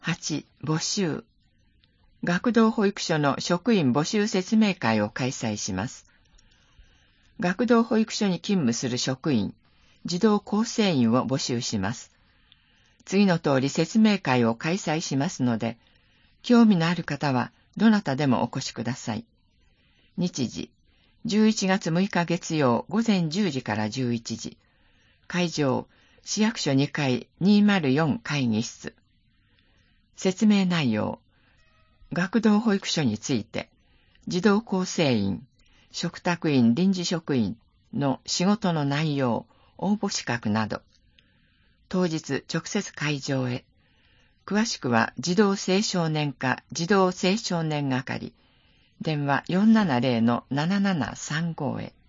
8、募集。学童保育所の職員募集説明会を開催します。学童保育所に勤務する職員、児童構成員を募集します。次の通り説明会を開催しますので、興味のある方はどなたでもお越しください。日時、11月6日月曜午前10時から11時。会場、市役所2階204会議室。説明内容、学童保育所について、児童構成員、嘱託員臨時職員の仕事の内容、応募資格など。当日直接会場へ。詳しくは児童青少年課児童青少年係。電話470-7735へ。